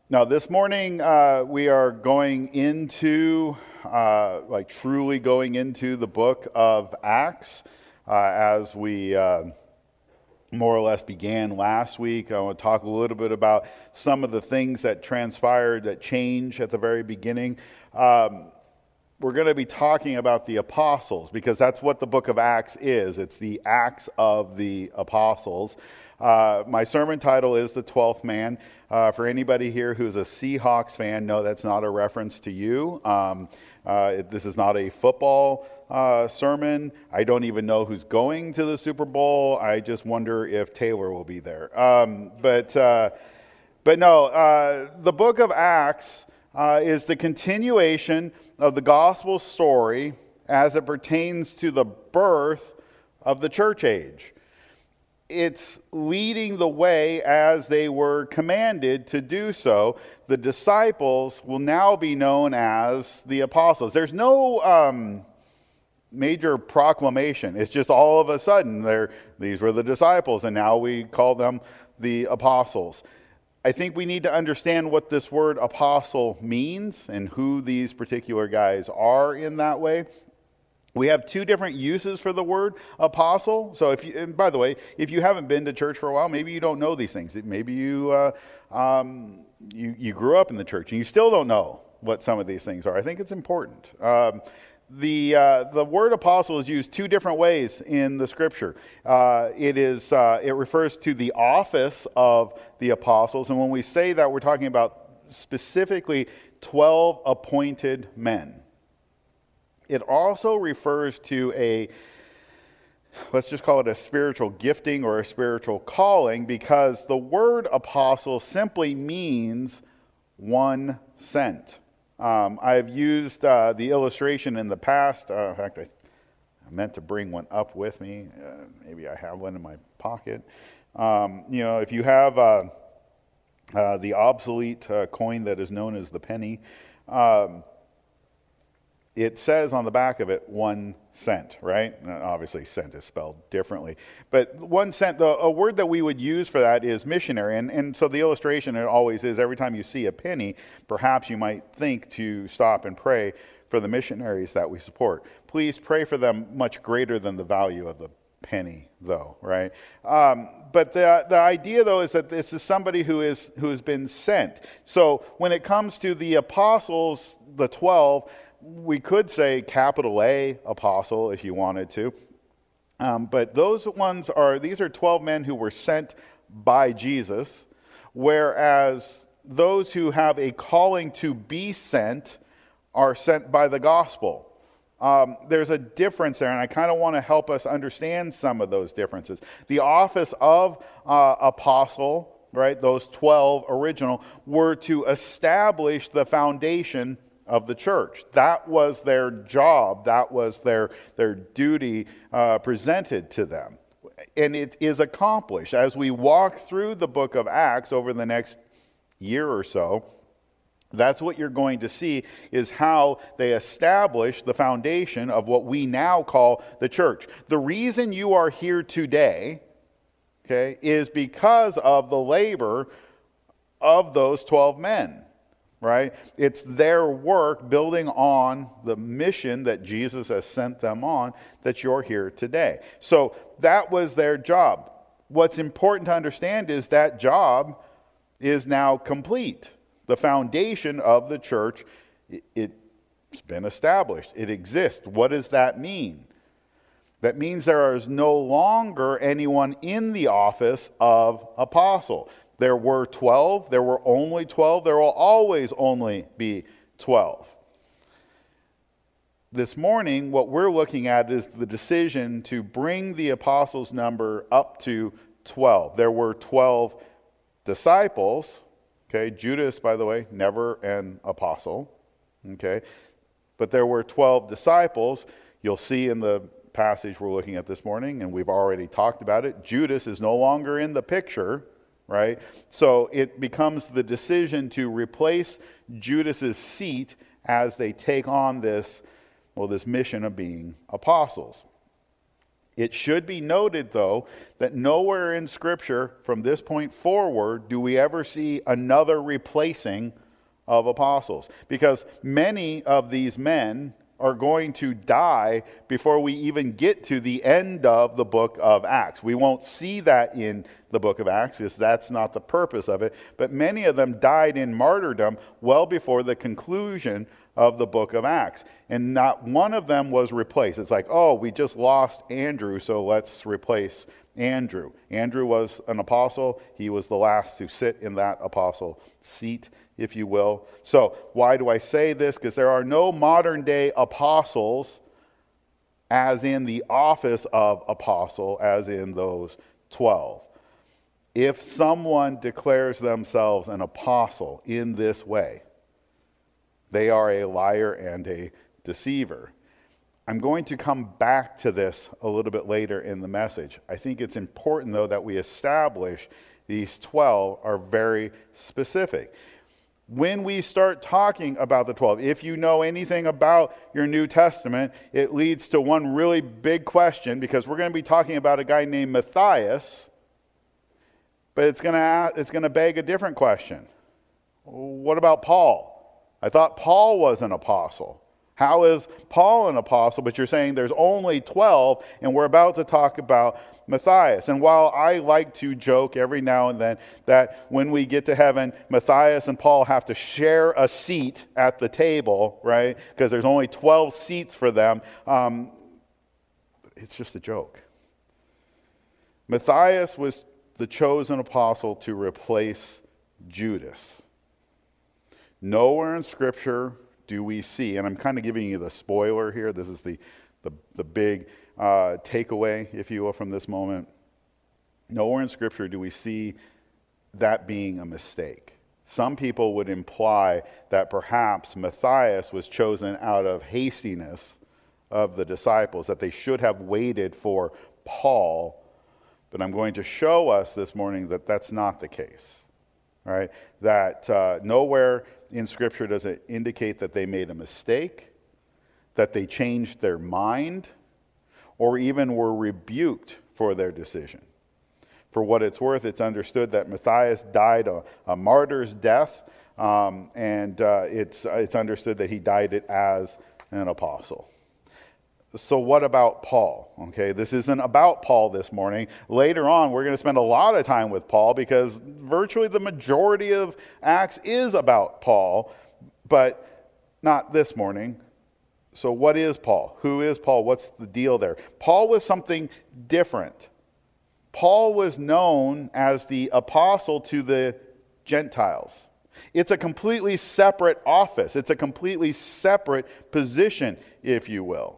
Now, this morning we are going into, truly going into the book of Acts as we more or less began last week. I want to talk a little bit about some of the things that transpired, that changed at the very beginning. We're going to be talking about the apostles because that's what the book of Acts is. It's the Acts of the Apostles. My sermon title is The 12th Man. For anybody here who's a Seahawks fan, no, that's not a reference to you. This is not a football sermon. I don't even know who's going to the Super Bowl. I just wonder if Taylor will be there. But no, the book of Acts is the continuation of the gospel story as it pertains to the birth of the church age. It's leading the way as they were commanded to do so. The disciples will now be known as the apostles. There's no major proclamation. It's just all of a sudden, these were the disciples, and now we call them the apostles. I think we need to understand what this word apostle means and who these particular guys are in that way. We have two different uses for the word apostle. So and by the way, if you haven't been to church for a while, maybe you don't know these things. Maybe you grew up in the church and you still don't know what some of these things are. I think it's important. The word apostle is used two different ways in the scripture. It refers to the office of the apostles, and when we say that, we're talking about specifically 12 appointed men. It also refers to let's just call it a spiritual gifting or a spiritual calling, because the word apostle simply means one sent. I've used the illustration in the past. In fact, I meant to bring one up with me. Maybe I have one in my pocket. If you have the obsolete coin that is known as the penny, it says on the back of it 1 cent, right? Obviously, cent is spelled differently. But 1 cent, a word that we would use for that is missionary. And so the illustration, it always is, every time you see a penny, perhaps you might think to stop and pray for the missionaries that we support. Please pray for them much greater than the value of the penny, though, right? But the idea, though, is that this is somebody who has been sent. So when it comes to the apostles, the 12, we could say capital A apostle if you wanted to. But these are 12 men who were sent by Jesus, whereas those who have a calling to be sent are sent by the gospel. There's a difference there, and I kind of want to help us understand some of those differences. The office of apostle, right, those 12 original, were to establish the foundation of the church. That was their job. That was their duty presented to them. And it is accomplished. As we walk through the book of Acts over the next year or so, that's what you're going to see, is how they establish the foundation of what we now call the church. The reason you are here today, okay, is because of the labor of those 12 men. Right? It's their work building on the mission that Jesus has sent them on that you're here today. So that was their job. What's important to understand is that job is now complete. The foundation of the church, it's been established. It exists. What does that mean? That means there is no longer anyone in the office of apostle. There were 12, there were only 12, there will always only be 12. This morning, what we're looking at is the decision to bring the apostles' number up to 12. There were 12 disciples, okay? Judas, by the way, never an apostle, okay? But there were 12 disciples. You'll see in the passage we're looking at this morning, and we've already talked about it, Judas is no longer in the picture, right? So it becomes the decision to replace Judas's seat as they take on this mission of being apostles. It should be noted, though, that nowhere in Scripture from this point forward do we ever see another replacing of apostles, because many of these men are going to die before we even get to the end of the book of Acts. We won't see that in the book of Acts because that's not the purpose of it, but many of them died in martyrdom well before the conclusion of the book of Acts. And not one of them was replaced. It's like, oh, we just lost Andrew, so let's replace Andrew. Andrew was an apostle. He was the last to sit in that apostle seat, if you will. So why do I say this? Because there are no modern day apostles as in the office of apostle, as in those 12. If someone declares themselves an apostle in this way, they are a liar and a deceiver. I'm going to come back to this a little bit later in the message. I think it's important, though, that we establish these 12 are very specific. When we start talking about the 12, if you know anything about your New Testament, it leads to one really big question, because we're going to be talking about a guy named Matthias, but it's going to beg a different question. What about Paul? I thought Paul was an apostle. How is Paul an apostle? But you're saying there's only 12, and we're about to talk about Matthias. And while I like to joke every now and then that when we get to heaven, Matthias and Paul have to share a seat at the table, right? Because there's only 12 seats for them. It's just a joke. Matthias was the chosen apostle to replace Judas. Nowhere in Scripture do we see, and I'm kind of giving you the spoiler here, this is the big takeaway, if you will, from this moment. Nowhere in Scripture do we see that being a mistake. Some people would imply that perhaps Matthias was chosen out of hastiness of the disciples, that they should have waited for Paul, but I'm going to show us this morning that that's not the case. All right, that nowhere in Scripture does it indicate that they made a mistake, that they changed their mind, or even were rebuked for their decision. For what it's worth, it's understood that Matthias died a martyr's death, and it's understood that he died it as an apostle. So what about Paul? Okay, this isn't about Paul this morning. Later on, we're going to spend a lot of time with Paul because virtually the majority of Acts is about Paul, but not this morning. So what is Paul? Who is Paul? What's the deal there? Paul was something different. Paul was known as the apostle to the Gentiles. It's a completely separate office. It's a completely separate position, if you will.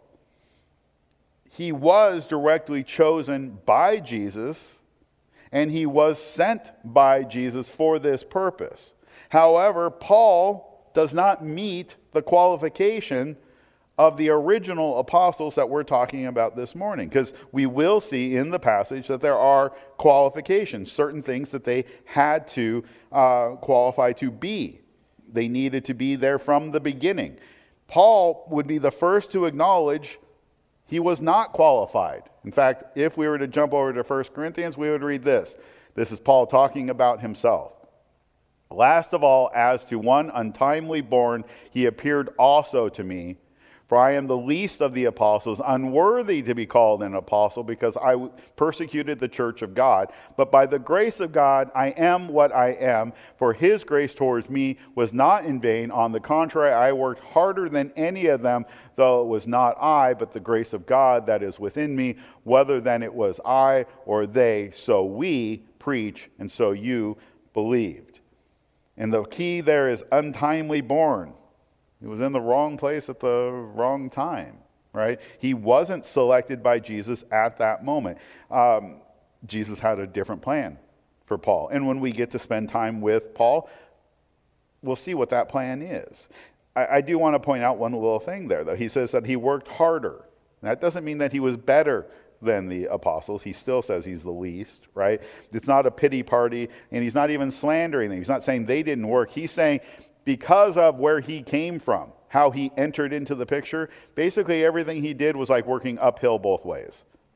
He was directly chosen by Jesus, and he was sent by Jesus for this purpose. However, Paul does not meet the qualification of the original apostles that we're talking about this morning, because we will see in the passage that there are qualifications, certain things that they had to qualify to be. They needed to be there from the beginning. Paul would be the first to acknowledge he was not qualified. In fact, if we were to jump over to 1 Corinthians, we would read this. This is Paul talking about himself. Last of all, as to one untimely born, he appeared also to me. For I am the least of the apostles, unworthy to be called an apostle, because I persecuted the church of God. But by the grace of God, I am what I am. For his grace towards me was not in vain. On the contrary, I worked harder than any of them, though it was not I, but the grace of God that is within me. Whether then it was I or they, so we preach, and so you believed. And the key there is untimely born. He was in the wrong place at the wrong time, right? He wasn't selected by Jesus at that moment. Jesus had a different plan for Paul. And when we get to spend time with Paul, we'll see what that plan is. I do want to point out one little thing there, though. He says that he worked harder. That doesn't mean that he was better than the apostles. He still says he's the least, right? It's not a pity party, and he's not even slandering them. He's not saying they didn't work. He's saying because of where he came from, how he entered into the picture, basically everything he did was like working uphill both ways.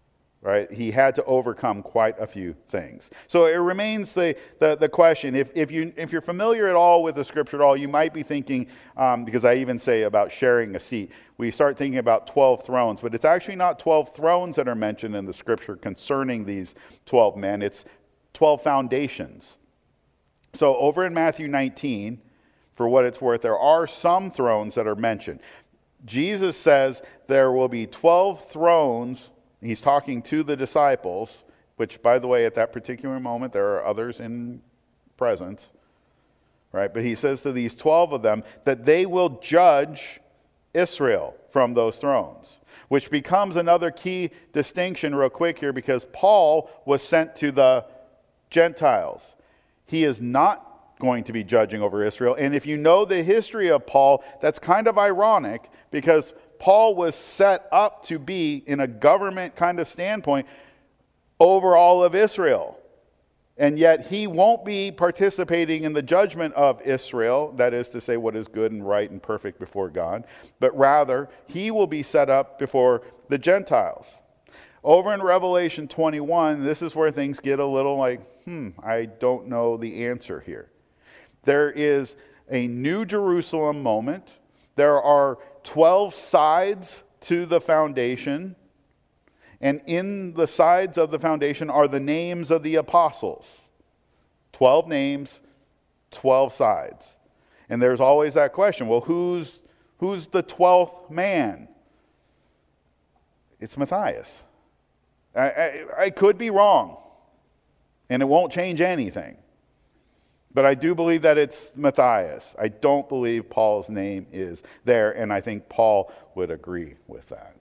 right? He had to overcome quite a few things. So it remains the question, if you're familiar at all with the scripture at all, you might be thinking, because I even say about sharing a seat, we start thinking about 12 thrones, but it's actually not 12 thrones that are mentioned in the scripture concerning these 12 men. It's 12 foundations. So over in Matthew 19, for what it's worth, there are some thrones that are mentioned. Jesus says there will be 12 thrones. He's talking to the disciples, which, by the way, at that particular moment, there are others in presence, right? But he says to these 12 of them that they will judge Israel from those thrones, which becomes another key distinction real quick here, because Paul was sent to the Gentiles. He is not going to be judging over Israel. And if you know the history of Paul, that's kind of ironic, because Paul was set up to be, in a government kind of standpoint, over all of Israel. And yet he won't be participating in the judgment of Israel, that is to say what is good and right and perfect before God, but rather he will be set up before the Gentiles. Over in Revelation 21, this is where things get a little like, I don't know the answer here. There is a New Jerusalem moment. There are 12 sides to the foundation. And in the sides of the foundation are the names of the apostles. 12 names, 12 sides. And there's always that question, well, who's the 12th man? It's Matthias. I could be wrong, and it won't change anything. But I do believe that it's Matthias. I don't believe Paul's name is there, and I think Paul would agree with that.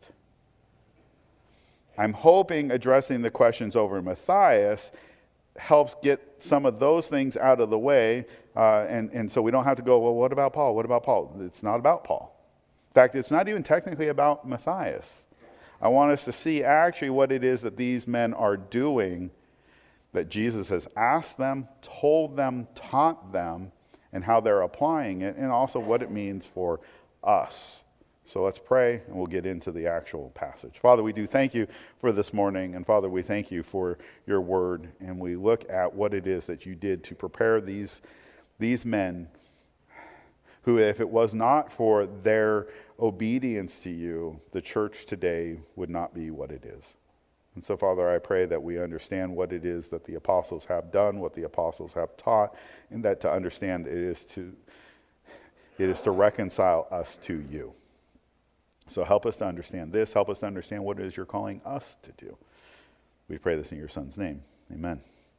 I'm hoping addressing the questions over Matthias helps get some of those things out of the way, and so we don't have to go, well, what about Paul? What about Paul? It's not about Paul. In fact, it's not even technically about Matthias. I want us to see actually what it is that these men are doing, that Jesus has asked them, told them, taught them, and how they're applying it, and also what it means for us. So let's pray, and we'll get into the actual passage. Father, we do thank you for this morning, and Father, we thank you for your word, and we look at what it is that you did to prepare these men who, if it was not for their obedience to you, the church today would not be what it is. And so, Father, I pray that we understand what it is that the apostles have done, what the apostles have taught, and that to understand it is to reconcile us to you. So help us to understand this. Help us to understand what it is you're calling us to do. We pray this in your Son's name. Amen.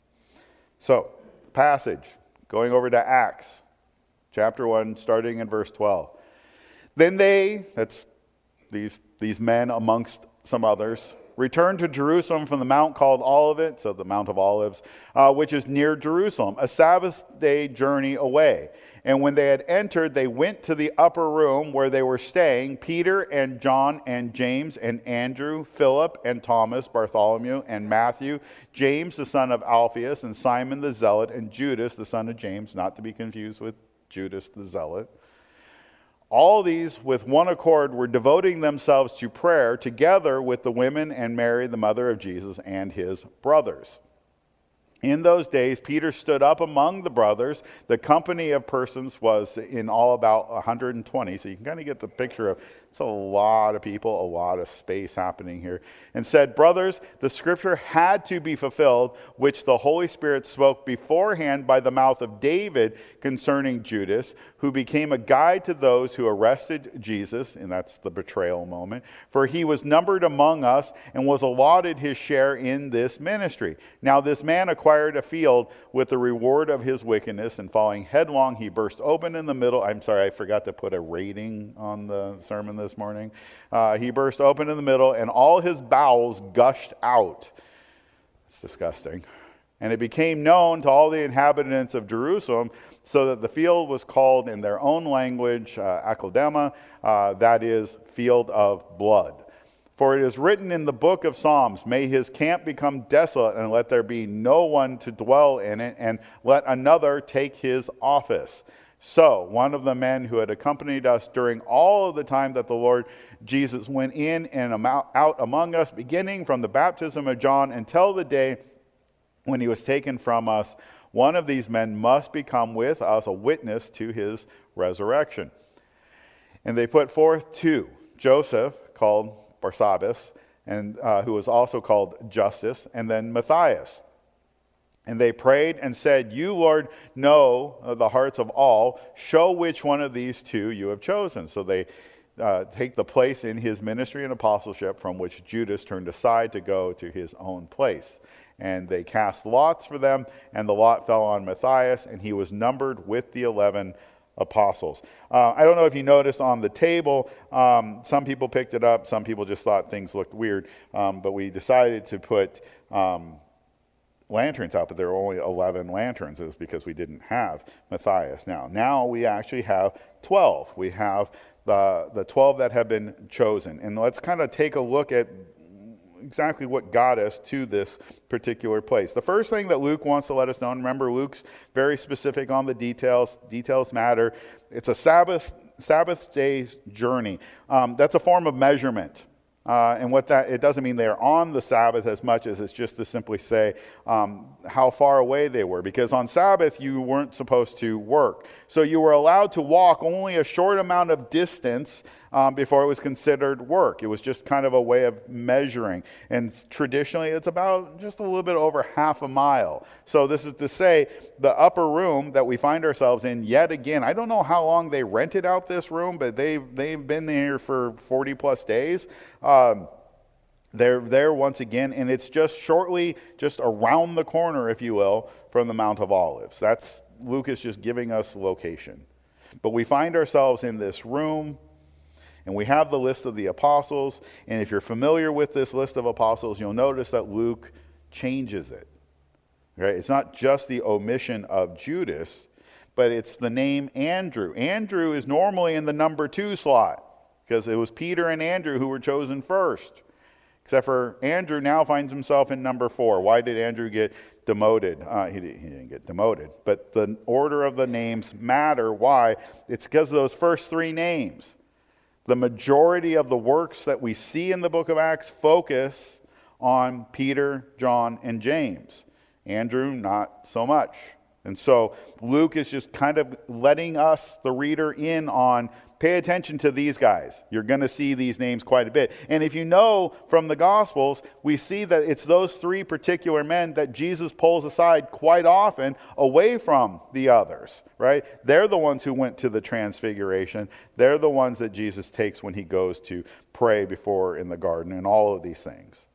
So, passage, going over to Acts, chapter 1, starting in verse 12. Then they, that's these men amongst some others, returned to Jerusalem from the mount called Olivet, so the Mount of Olives, which is near Jerusalem, a Sabbath day journey away. And when they had entered, they went to the upper room where they were staying, Peter and John and James and Andrew, Philip and Thomas, Bartholomew and Matthew, James the son of Alphaeus and Simon the Zealot, and Judas the son of James, not to be confused with Judas the Zealot. All these with one accord were devoting themselves to prayer together with the women and Mary, the mother of Jesus, and his brothers. In those days, Peter stood up among the brothers. The company of persons was in all about 120. So you can kind of get the picture of it's a lot of people, a lot of space happening here. And said, brothers, the scripture had to be fulfilled, which the Holy Spirit spoke beforehand by the mouth of David concerning Judas, who became a guide to those who arrested Jesus. And that's the betrayal moment. For he was numbered among us and was allotted his share in this ministry. Now this man acquired a field with the reward of his wickedness, and falling headlong, he burst open in the middle. I'm sorry, I forgot to put a rating on the sermon this morning. He burst open in the middle, and all his bowels gushed out. It's disgusting. And it became known to all the inhabitants of Jerusalem, so that the field was called in their own language, Akeldama, that is, field of blood. For it is written in the book of Psalms, may his camp become desolate, and let there be no one to dwell in it, and let another take his office. So one of the men who had accompanied us during all of the time that the Lord Jesus went in and out among us, beginning from the baptism of John until the day when he was taken from us, one of these men must become with us a witness to his resurrection. And they put forth two, Joseph, called Barsabbas, and who was also called Justus, and then Matthias. And they prayed and said, "You, Lord, know the hearts of all. Show which one of these two you have chosen." So they take the place in his ministry and apostleship from which Judas turned aside to go to his own place. And they cast lots for them, and the lot fell on Matthias, and he was numbered with the 11 apostles. I don't know if you noticed on the table, some people picked it up, some people just thought things looked weird, but we decided to put lanterns out, but there were only 11 lanterns. It was because we didn't have Matthias. Now we actually have 12. We have the 12 that have been chosen. And let's kind of take a look at exactly what got us to this particular place. The first thing that Luke wants to let us know, and remember, Luke's very specific on the details. Details matter. It's a Sabbath day's journey. That's a form of measurement. And what that, it doesn't mean they're on the Sabbath as much as it's just to simply say how far away they were. Because on Sabbath, you weren't supposed to work. So you were allowed to walk only a short amount of distance before it was considered work. It was just kind of a way of measuring. And traditionally, it's about just a little bit over half a mile. So this is to say, the upper room that we find ourselves in, yet again, I don't know how long they rented out this room, but they've been there for 40 plus days. They're there once again, and it's just around the corner, if you will, from the Mount of Olives. That's Luke is just giving us location. But we find ourselves in this room, and we have the list of the apostles. And if you're familiar with this list of apostles, you'll notice that Luke changes it. Right? It's not just the omission of Judas, but it's the name Andrew. Andrew is normally in the number 2 slot, because it was Peter and Andrew who were chosen first. Except for Andrew now finds himself in number 4. Why did Andrew get demoted? He didn't get demoted. But the order of the names matter. Why? It's because of those first 3 names. The majority of the works that we see in the book of Acts focus on Peter, John, and James. Andrew, not so much. And so Luke is just kind of letting us, the reader, in on pay attention to these guys. You're going to see these names quite a bit. And if you know from the Gospels, we see that it's those 3 particular men that Jesus pulls aside quite often away from the others, right? They're the ones who went to the transfiguration. They're the ones that Jesus takes when he goes to pray before in the garden and all of these things.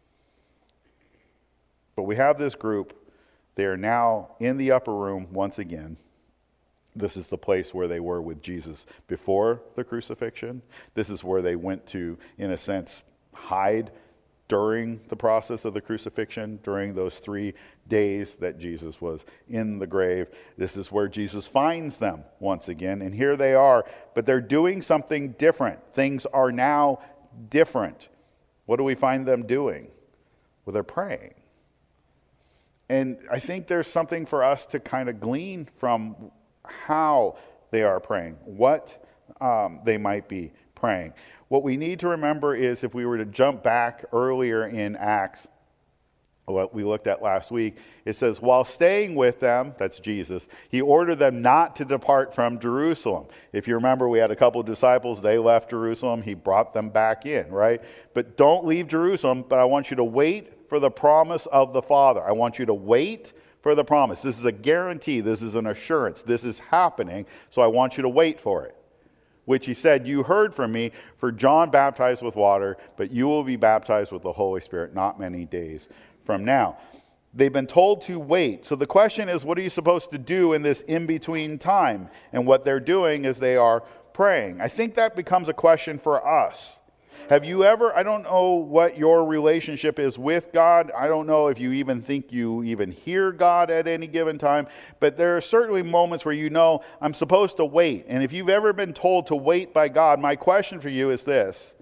But we have this group. They are now in the upper room once again. This is the place where they were with Jesus before the crucifixion. This is where they went to, in a sense, hide during the process of the crucifixion, during those 3 days that Jesus was in the grave. This is where Jesus finds them once again. And here they are, but they're doing something different. Things are now different. What do we find them doing? Well, they're praying. And I think there's something for us to kind of glean from how they are praying, what they might be praying. What we need to remember is, if we were to jump back earlier in Acts, what we looked at last week, it says, while staying with them, that's Jesus, he ordered them not to depart from Jerusalem. If you remember, we had a couple of disciples, they left Jerusalem, he brought them back in, right? But don't leave Jerusalem, but I want you to wait for the promise of the Father. I want you to wait for the promise. This is a guarantee. This is an assurance. This is happening, so I want you to wait for it. Which he said, you heard from me, for John baptized with water, but you will be baptized with the Holy Spirit not many days from now. They've been told to wait. So the question is, what are you supposed to do in this in-between time? And what they're doing is they are praying. I think that becomes a question for us. Have you ever, I don't know what your relationship is with God. I don't know if you even think you even hear God at any given time. But there are certainly moments where you know, I'm supposed to wait. And if you've ever been told to wait by God, my question for you is this.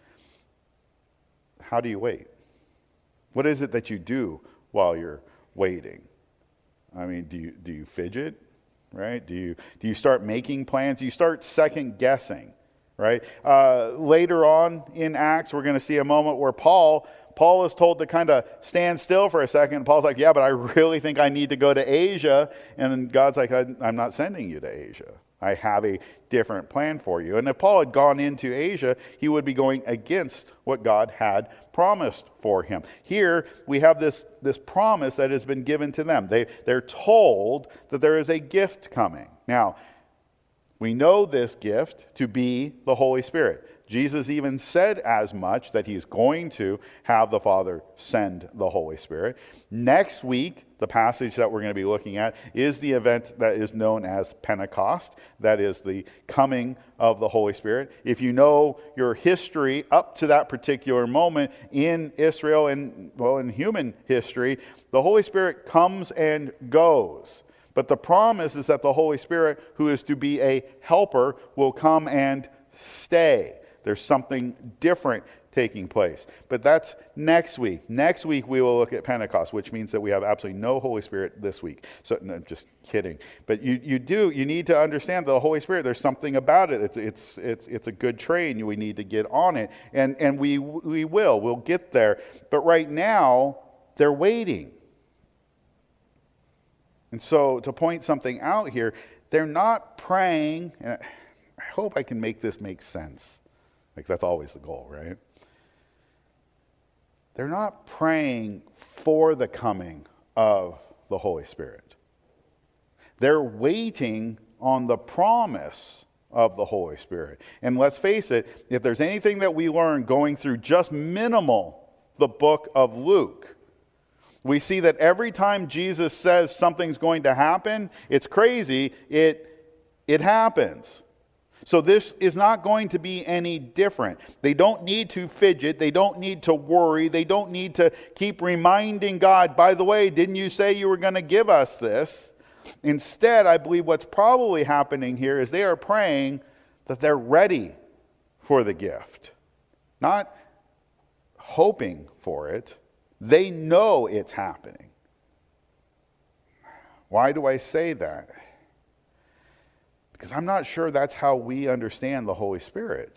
How do you wait? What is it that you do while you're waiting? I mean, do you fidget? right? Do you start making plans? Do you start second guessing, right? Later on in Acts, we're going to see a moment where Paul is told to kind of stand still for a second. Paul's like, yeah, but I really think I need to go to Asia. And then God's like, I'm not sending you to Asia. I have a different plan for you. And if Paul had gone into Asia, he would be going against what God had promised for him. Here, we have this promise that has been given to them. They're told that there is a gift coming. Now, we know this gift to be the Holy Spirit. Jesus even said as much, that he's going to have the Father send the Holy Spirit. Next week, the passage that we're going to be looking at is the event that is known as Pentecost. That is the coming of the Holy Spirit. If you know your history up to that particular moment in Israel and, well, in human history, the Holy Spirit comes and goes. But the promise is that the Holy Spirit, who is to be a helper, will come and stay. There's something different taking place. But that's next week. Next week we will look at Pentecost, which means that we have absolutely no Holy Spirit this week. So, no, just kidding. But you need to understand the Holy Spirit. There's something about it. It's a good train. We need to get on it. And we'll get there. But right now, they're waiting. And so to point something out here, they're not praying. And I hope I can make this make sense. Like, that's always the goal, right? They're not praying for the coming of the Holy Spirit. They're waiting on the promise of the Holy Spirit. And let's face it, if there's anything that we learn going through just minimal the book of Luke, we see that every time Jesus says something's going to happen, it's crazy, it happens. So this is not going to be any different. They don't need to fidget. They don't need to worry. They don't need to keep reminding God, by the way, didn't you say you were going to give us this? Instead, I believe what's probably happening here is they are praying that they're ready for the gift. Not hoping for it. They know it's happening. Why do I say that? Because I'm not sure that's how we understand the Holy Spirit.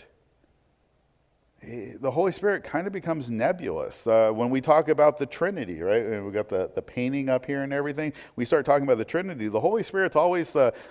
The Holy Spirit kind of becomes nebulous. When we talk about the Trinity, right? And we've got the painting up here and everything. We start talking about the Trinity. The Holy Spirit's always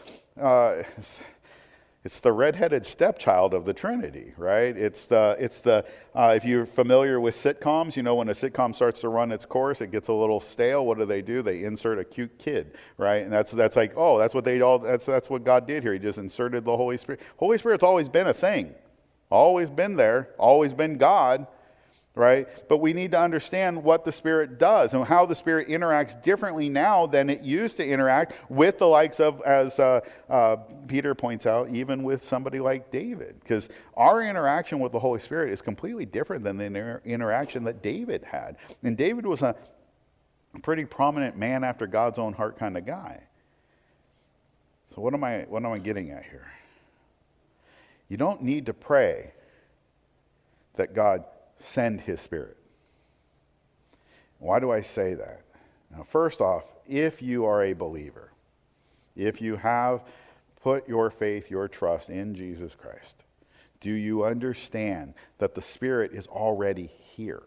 it's the redheaded stepchild of the Trinity, right? It's the if you're familiar with sitcoms, you know when a sitcom starts to run its course, it gets a little stale. What do? They insert a cute kid, right? And that's like, oh, that's what God did here. He just inserted the Holy Spirit. Holy Spirit's always been a thing, always been there, always been God, right? But we need to understand what the Spirit does and how the Spirit interacts differently now than it used to interact with the likes of, as Peter points out, even with somebody like David. Because our interaction with the Holy Spirit is completely different than the interaction that David had. And David was a pretty prominent man after God's own heart kind of guy. So what am I getting at here? You don't need to pray that God send his Spirit. Why do I say that? Now, first off, if you are a believer, if you have put your faith, your trust in Jesus Christ, do you understand that the Spirit is already here?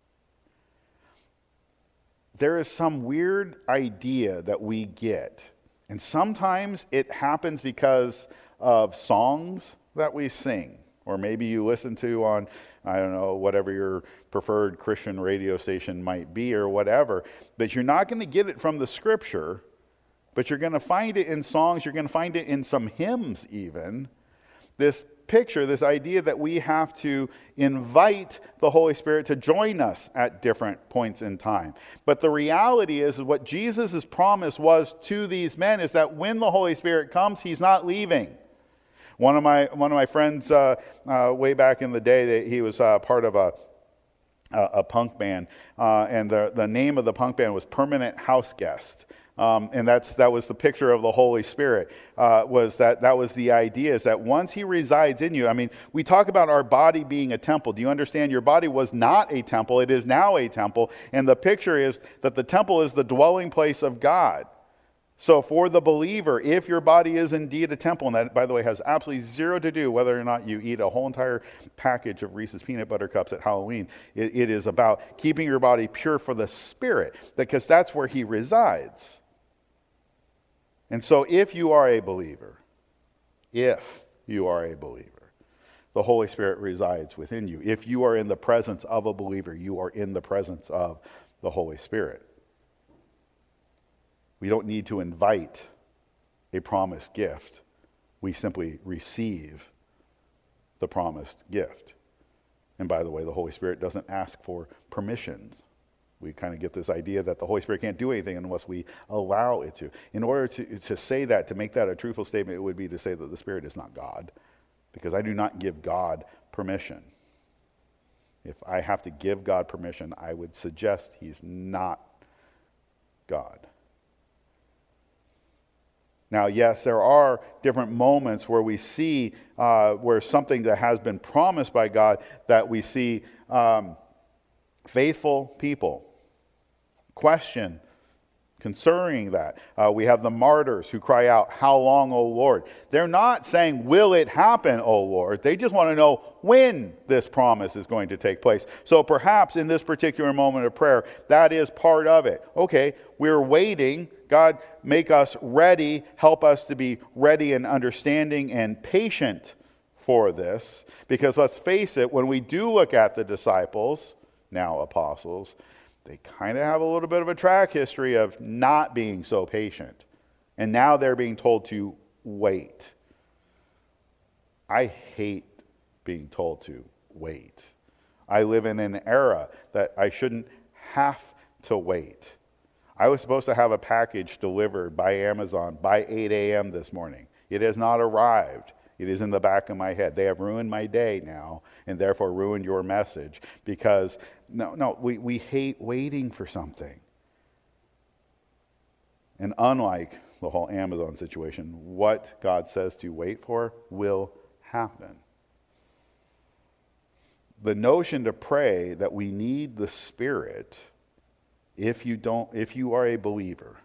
There is some weird idea that we get, and sometimes it happens because of songs that we sing. Or maybe you listen to on, I don't know, whatever your preferred Christian radio station might be or whatever. But you're not going to get it from the Scripture, but you're going to find it in songs. You're going to find it in some hymns even. This picture, this idea that we have to invite the Holy Spirit to join us at different points in time. But the reality is what Jesus' promise was to these men is that when the Holy Spirit comes, he's not leaving. One of my friends way back in the day, he was part of a punk band, and the name of the punk band was Permanent House Guest. And that was the picture of the Holy Spirit, that was the idea, is that once he resides in you, I mean, we talk about our body being a temple. Do you understand? Your body was not a temple. It is now a temple. And the picture is that the temple is the dwelling place of God. So for the believer, if your body is indeed a temple, and that, by the way, has absolutely zero to do whether or not you eat a whole entire package of Reese's peanut butter cups at Halloween, it is about keeping your body pure for the Spirit, because that's where he resides. And so if you are a believer, the Holy Spirit resides within you. If you are in the presence of a believer, you are in the presence of the Holy Spirit. We don't need to invite a promised gift. We simply receive the promised gift. And by the way, the Holy Spirit doesn't ask for permissions. We kind of get this idea that the Holy Spirit can't do anything unless we allow it to. In order to say that, to make that a truthful statement, it would be to say that the Spirit is not God, because I do not give God permission. If I have to give God permission, I would suggest he's not God. Now, yes, there are different moments where we see where something that has been promised by God, that we see faithful people question concerning that. We have the martyrs who cry out, "How long, O Lord?" They're not saying, "Will it happen, O Lord?" They just want to know when this promise is going to take place. So perhaps in this particular moment of prayer, that is part of it. Okay, we're waiting. God, make us ready. Help us to be ready and understanding and patient for this. Because let's face it, when we do look at the disciples, now apostles, they kind of have a little bit of a track history of not being so patient. And now they're being told to wait. I hate being told to wait. I live in an era that I shouldn't have to wait. I was supposed to have a package delivered by Amazon by 8 a.m. this morning. It has not arrived. It is in the back of my head. They have ruined my day now, and therefore ruined your message, because we hate waiting for something. And unlike the whole Amazon situation, what God says to wait for will happen. The notion to pray that we need the Spirit, if you are a believer,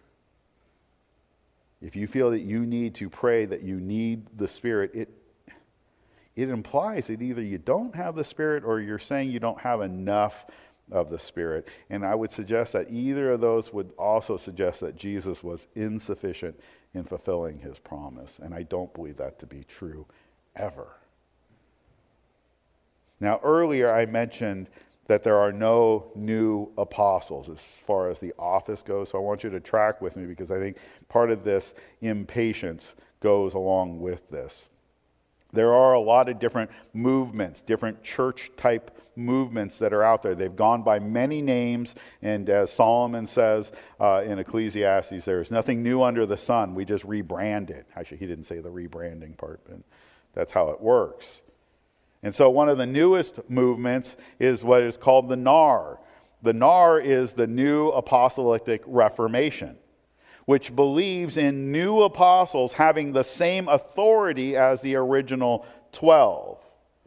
if you feel that you need to pray that you need the Spirit, it implies that either you don't have the Spirit or you're saying you don't have enough of the Spirit. And I would suggest that either of those would also suggest that Jesus was insufficient in fulfilling his promise. And I don't believe that to be true ever. Now, earlier I mentioned that there are no new apostles as far as the office goes. So I want you to track with me, because I think part of this impatience goes along with this. There are a lot of different movements, different church-type movements that are out there. They've gone by many names, and as Solomon says in Ecclesiastes, there is nothing new under the sun. We just rebrand it. Actually, he didn't say the rebranding part, but that's how it works. And so one of the newest movements is what is called the NAR. The NAR is the New Apostolic Reformation, which believes in new apostles having the same authority as the original 12,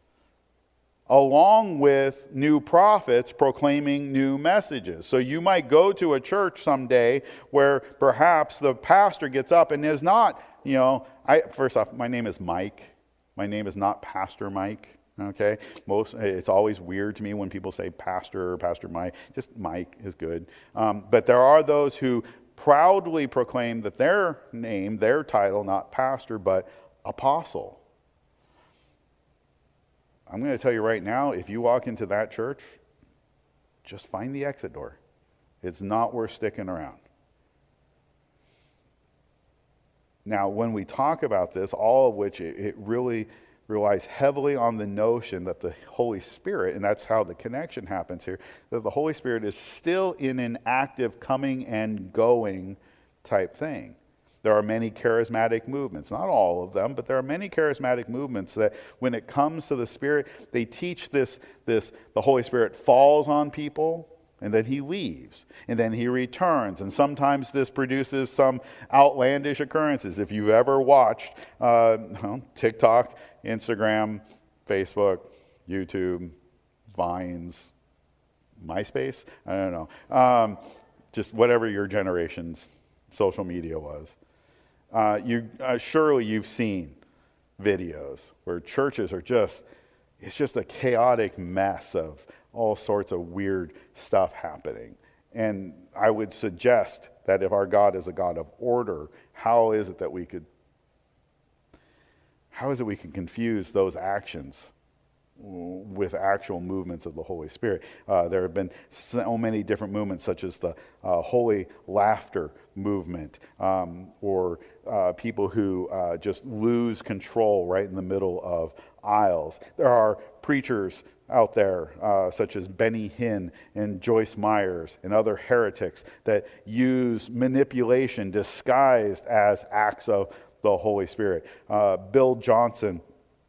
along with new prophets proclaiming new messages. So you might go to a church someday where perhaps the pastor gets up and is not, first off, my name is Mike. My name is not Pastor Mike. Okay, it's always weird to me when people say pastor or Pastor Mike. Just Mike is good. But there are those who proudly proclaim that their name, their title, not pastor, but apostle. I'm going to tell you right now, if you walk into that church, just find the exit door. It's not worth sticking around. Now, when we talk about this, all of which it really relies heavily on the notion that the Holy Spirit, and that's how the connection happens here, that the Holy Spirit is still in an active coming and going type thing. There are many charismatic movements, not all of them, but there are many charismatic movements that when it comes to the Spirit, they teach the Holy Spirit falls on people, and then he leaves, and then he returns. And sometimes this produces some outlandish occurrences. If you've ever watched TikTok, Instagram, Facebook, YouTube, Vines, MySpace, I don't know. Just whatever your generation's social media was. Surely you've seen videos where churches are it's just a chaotic mess of all sorts of weird stuff happening. And I would suggest that if our God is a God of order, how is it we can confuse those actions with actual movements of the Holy Spirit? There have been so many different movements, such as the holy laughter movement, or people who just lose control right in the middle of aisles. There are preachers out there, such as Benny Hinn and Joyce Myers and other heretics, that use manipulation disguised as acts of the Holy Spirit. Bill Johnson,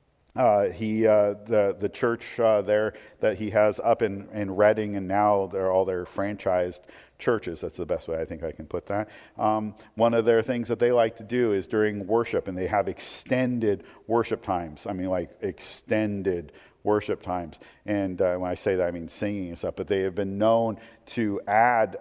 the church there that he has up in Reading, and now they're all their franchised churches. That's the best way I think I can put that. One of their things that they like to do is during worship, and they have extended worship times. I mean, like extended worship times. And when I say that, I mean singing and stuff. But they have been known to add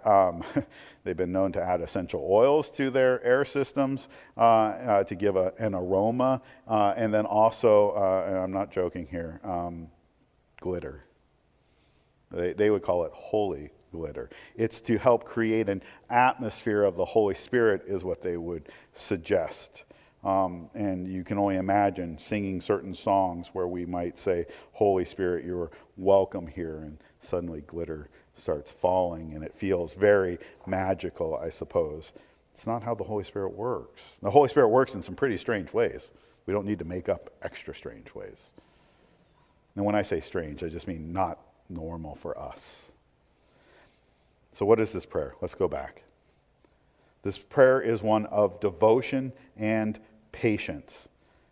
essential oils to their air systems to give an aroma, and then also, and I'm not joking here, glitter. They would call it holy glitter. It's to help create an atmosphere of the Holy Spirit, is what they would suggest. And you can only imagine singing certain songs where we might say, Holy Spirit, you're welcome here, and suddenly glitter starts falling, and it feels very magical, I suppose. It's not how the Holy Spirit works. The Holy Spirit works in some pretty strange ways. We don't need to make up extra strange ways. And when I say strange, I just mean not normal for us. So what is this prayer? Let's go back. This prayer is one of devotion and patience.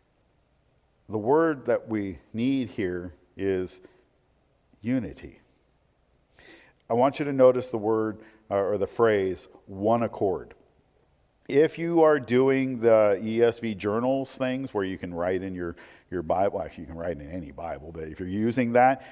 The word that we need here is unity. I want you to notice the word or the phrase one accord. If you are doing the ESV journals things where you can write in your Bible, actually you can write in any Bible, but if you're using that,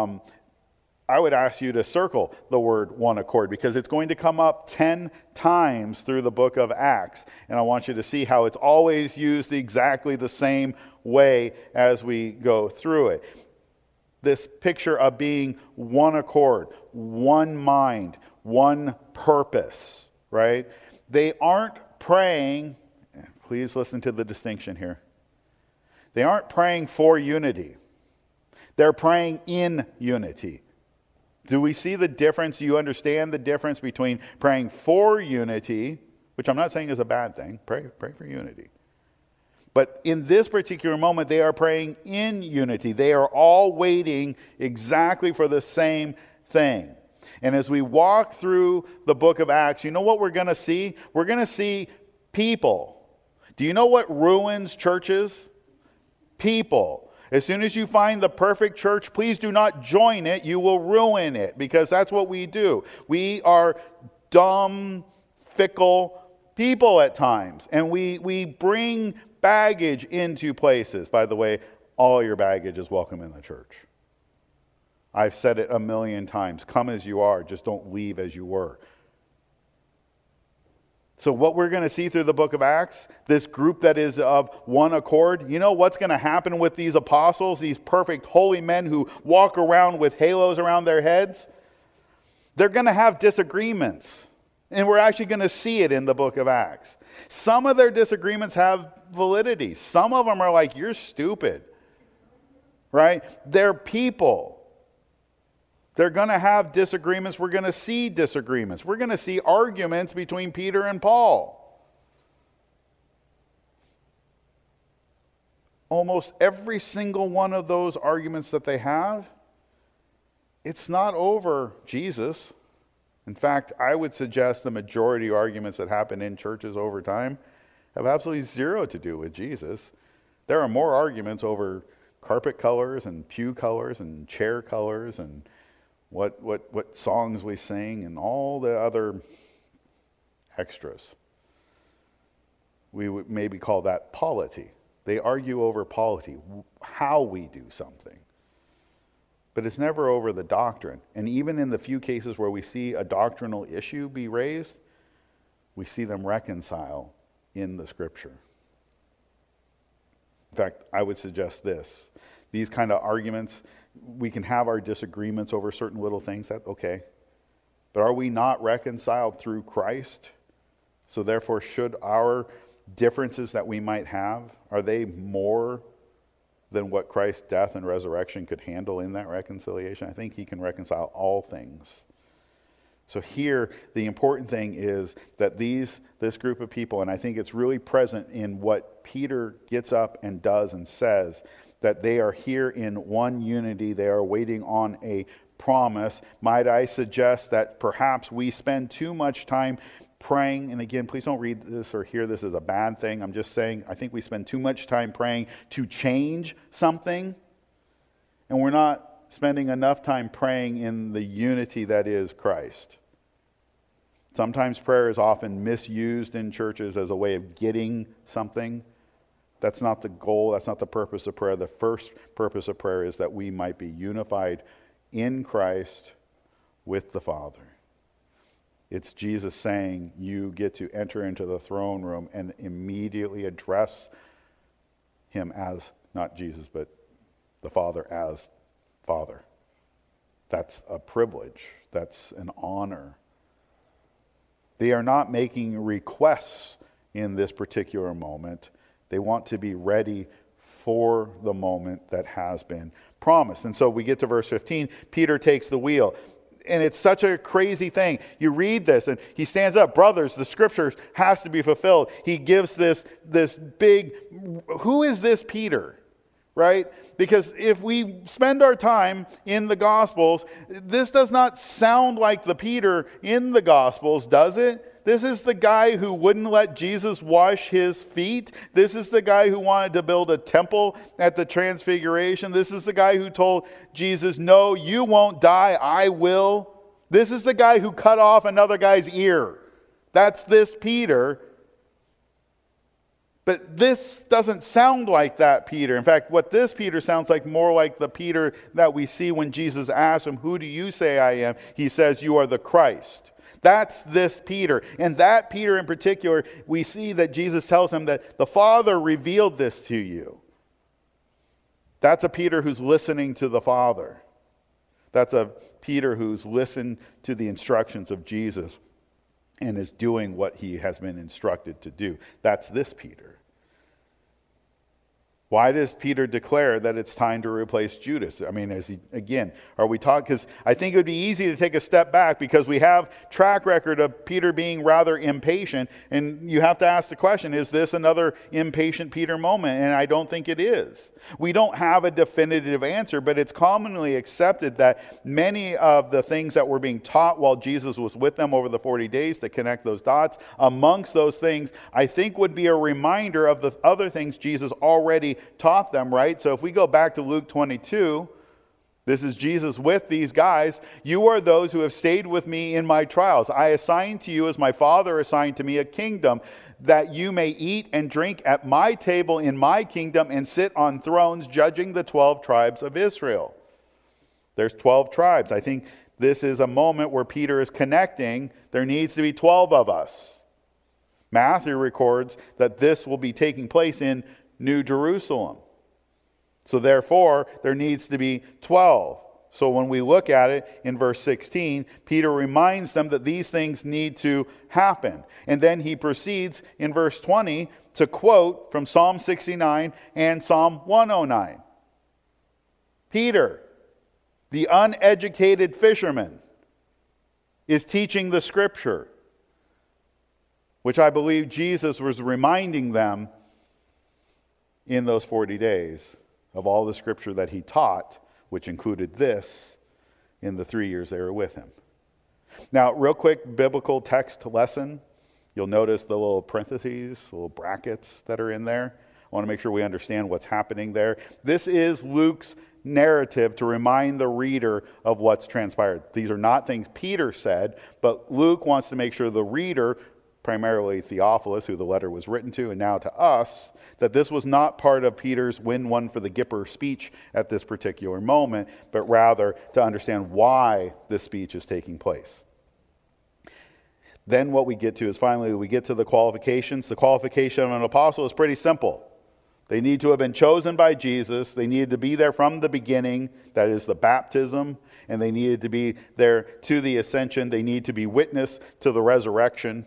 I would ask you to circle the word one accord, because it's going to come up 10 times through the book of Acts. And I want you to see how it's always used exactly the same way as we go through it. This picture of being one accord, one mind, one purpose, right? They aren't praying, please listen to the distinction here. They aren't praying for unity. They're praying in unity. Do we see the difference? Do you understand the difference between praying for unity, which I'm not saying is a bad thing, pray for unity. But in this particular moment, they are praying in unity. They are all waiting exactly for the same thing. And as we walk through the book of Acts, you know what we're going to see? We're going to see people. Do you know what ruins churches? People. As soon as you find the perfect church, please do not join it. You will ruin it, because that's what we do. We are dumb, fickle people at times, and we bring baggage into places. By the way, all your baggage is welcome in the church. I've said it a million times. Come as you are, just don't leave as you were. So what we're going to see through the book of Acts, this group that is of one accord, you know what's going to happen with these apostles, these perfect holy men who walk around with halos around their heads? They're going to have disagreements. And we're actually going to see it in the book of Acts. Some of their disagreements have validity. Some of them are like, you're stupid. Right? They're people. They're going to have disagreements. We're going to see disagreements. We're going to see arguments between Peter and Paul. Almost every single one of those arguments that they have, it's not over Jesus. In fact, I would suggest the majority of arguments that happen in churches over time have absolutely zero to do with Jesus. There are more arguments over carpet colors and pew colors and chair colors and what songs we sing and all the other extras. We would maybe call that polity. They argue over polity, how we do something. But it's never over the doctrine. And even in the few cases where we see a doctrinal issue be raised, we see them reconcile in the Scripture. In fact, I would suggest this. These kind of arguments, we can have our disagreements over certain little things, that's okay. But are we not reconciled through Christ? So therefore, should our differences that we might have, are they more than what Christ's death and resurrection could handle in that reconciliation? I think he can reconcile all things. So here, the important thing is that this group of people, and I think it's really present in what Peter gets up and does and says, that they are here in one unity. They are waiting on a promise. Might I suggest that perhaps we spend too much time praying, and again, please don't read this or hear this as a bad thing. I'm just saying, I think we spend too much time praying to change something, and we're not spending enough time praying in the unity that is Christ. Sometimes prayer is often misused in churches as a way of getting something. That's not the goal. That's not the purpose of prayer. The first purpose of prayer is that we might be unified in Christ with the Father. It's Jesus saying you get to enter into the throne room and immediately address him as, not Jesus, but the Father as Father. That's a privilege. That's an honor. They are not making requests in this particular moment. They want to be ready for the moment that has been promised. And so we get to verse 15. Peter takes the wheel. And it's such a crazy thing. You read this and he stands up. Brothers, the scriptures has to be fulfilled. He gives this big, who is this Peter? Right? Because if we spend our time in the Gospels, this does not sound like the Peter in the Gospels, does it? This is the guy who wouldn't let Jesus wash his feet. This is the guy who wanted to build a temple at the Transfiguration. This is the guy who told Jesus, no, you won't die, I will. This is the guy who cut off another guy's ear. That's this Peter. But this doesn't sound like that Peter. In fact, what this Peter sounds like more like the Peter that we see when Jesus asks him, who do you say I am? He says, you are the Christ. That's this Peter. And that Peter in particular, we see that Jesus tells him that the Father revealed this to you. That's a Peter who's listening to the Father. That's a Peter who's listened to the instructions of Jesus and is doing what he has been instructed to do. That's this Peter. Why does Peter declare that it's time to replace Judas? I mean, are we talking? Because I think it would be easy to take a step back because we have track record of Peter being rather impatient. And you have to ask the question, is this another impatient Peter moment? And I don't think it is. We don't have a definitive answer, but it's commonly accepted that many of the things that were being taught while Jesus was with them over the 40 days to connect those dots, amongst those things, I think would be a reminder of the other things Jesus already taught them, right? So if we go back to Luke 22, this is Jesus with these guys. You are those who have stayed with me in my trials. I assign to you as my Father assigned to me a kingdom, that you may eat and drink at my table in my kingdom and sit on thrones judging the 12 tribes of Israel. There's 12 tribes. I think this is a moment where Peter is connecting. There needs to be 12 of us. Matthew records that this will be taking place in New Jerusalem. So therefore, there needs to be 12. So when we look at it in verse 16, Peter reminds them that these things need to happen. And then he proceeds in verse 20 to quote from Psalm 69 and Psalm 109. Peter, the uneducated fisherman, is teaching the scripture, which I believe Jesus was reminding them in those 40 days of all the scripture that he taught, which included this in the 3 years they were with him. Now, real quick biblical text lesson. You'll notice the little parentheses, little brackets that are in there. I want to make sure we understand what's happening there. This is Luke's narrative to remind the reader of what's transpired. These are not things Peter said, but Luke wants to make sure the reader, primarily Theophilus, who the letter was written to, and now to us, that this was not part of Peter's win one for the Gipper speech at this particular moment, but rather to understand why this speech is taking place. Then what we get to is finally we get to the qualifications. The qualification of an apostle is pretty simple. They need to have been chosen by Jesus. They needed to be there from the beginning, that is the baptism, and they needed to be there to the ascension. They need to be witness to the resurrection.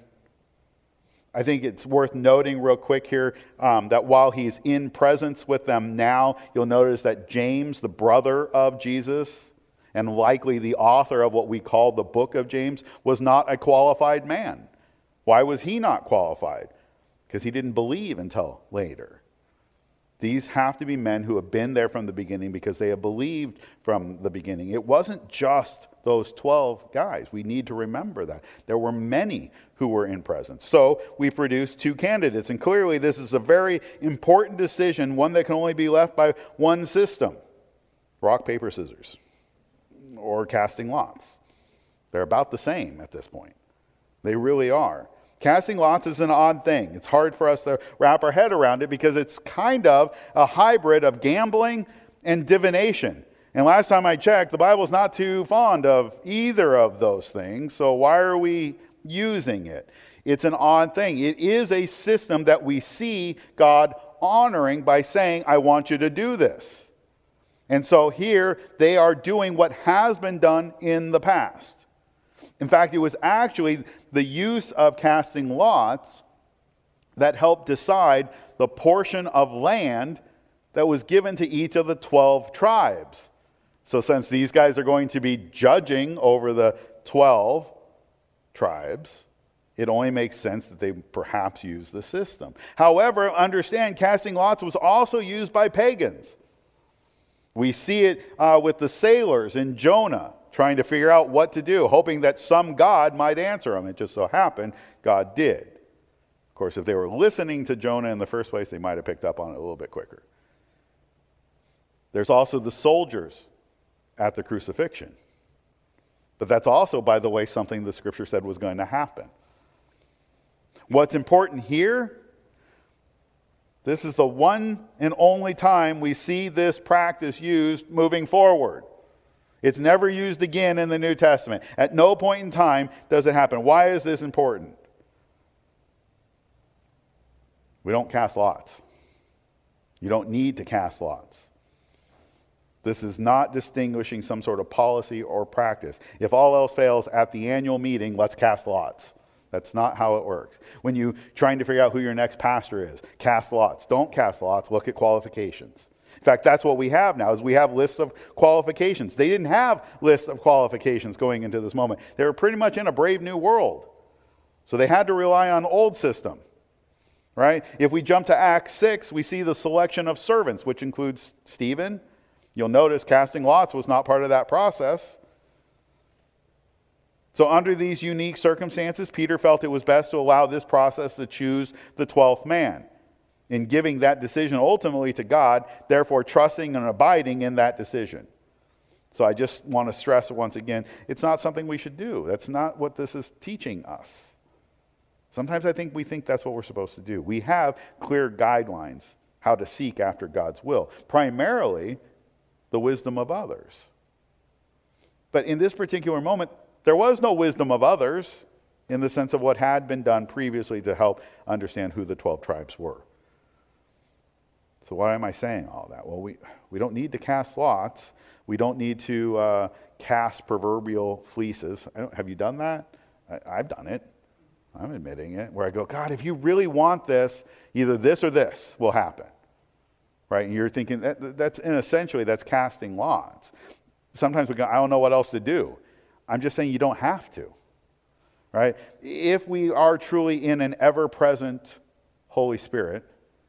I think it's worth noting real quick here that while he's in presence with them now, you'll notice that James, the brother of Jesus, and likely the author of what we call the book of James, was not a qualified man. Why was he not qualified? Because he didn't believe until later. These have to be men who have been there from the beginning because they have believed from the beginning. It wasn't just those 12 guys. We need to remember that. There were many who were in presence. So we produced 2 candidates. And clearly this is a very important decision, one that can only be left by one system. Rock, paper, scissors. Or casting lots. They're about the same at this point. They really are. Casting lots is an odd thing. It's hard for us to wrap our head around it because it's kind of a hybrid of gambling and divination. And last time I checked, the Bible's not too fond of either of those things. So why are we using it? It's an odd thing. It is a system that we see God honoring by saying, I want you to do this. And so here they are doing what has been done in the past. In fact, it was actually the use of casting lots that helped decide the portion of land that was given to each of the 12 tribes. So since these guys are going to be judging over the 12 tribes, it only makes sense that they perhaps use the system. However, understand, casting lots was also used by pagans. We see it with the sailors in Jonah, trying to figure out what to do, hoping that some God might answer them. It just so happened God did. Of course, if they were listening to Jonah in the first place, they might have picked up on it a little bit quicker. There's also the soldiers at the crucifixion. But that's also, by the way, something the Scripture said was going to happen. What's important here, this is the one and only time we see this practice used moving forward. It's never used again in the New Testament. At no point in time does it happen. Why is this important? We don't cast lots. You don't need to cast lots. This is not distinguishing some sort of policy or practice. If all else fails at the annual meeting, let's cast lots. That's not how it works. When you're trying to figure out who your next pastor is, cast lots. Don't cast lots. Look at qualifications. In fact, that's what we have now, is we have lists of qualifications. They didn't have lists of qualifications going into this moment. They were pretty much in a brave new world. So they had to rely on old system, right? If we jump to Acts 6, we see the selection of servants, which includes Stephen. You'll notice casting lots was not part of that process. So under these unique circumstances, Peter felt it was best to allow this process to choose the 12th man, in giving that decision ultimately to God, therefore trusting and abiding in that decision. So I just want to stress once again, it's not something we should do. That's not what this is teaching us. Sometimes I think we think that's what we're supposed to do. We have clear guidelines how to seek after God's will, primarily the wisdom of others. But in this particular moment, there was no wisdom of others in the sense of what had been done previously to help understand who the 12 tribes were. So why am I saying all that? Well, we don't need to cast lots. We don't need to cast proverbial fleeces. Have you done that? I've done it. I'm admitting it. Where I go, God, if you really want this, either this or this will happen. Right? And you're thinking, that's essentially casting lots. Sometimes we go, I don't know what else to do. I'm just saying you don't have to. Right? If we are truly in an ever-present Holy Spirit,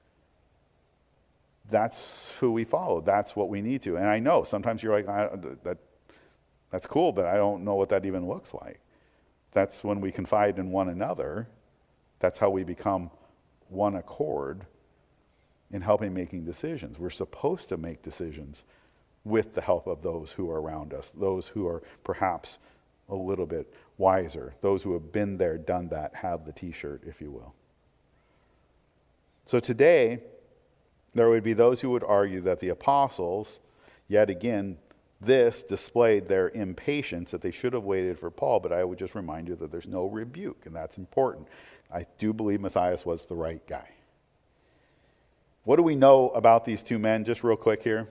that's who we follow. That's what we need to. And I know sometimes you're like, that's cool, but I don't know what that even looks like. That's when we confide in one another. That's how we become one accord in helping making decisions. We're supposed to make decisions with the help of those who are around us, those who are perhaps a little bit wiser, those who have been there, done that, have the t-shirt, if you will. So today, there would be those who would argue that the apostles, yet again, this displayed their impatience that they should have waited for Paul, but I would just remind you that there's no rebuke, and that's important. I do believe Matthias was the right guy. What do we know about these two men, just real quick here?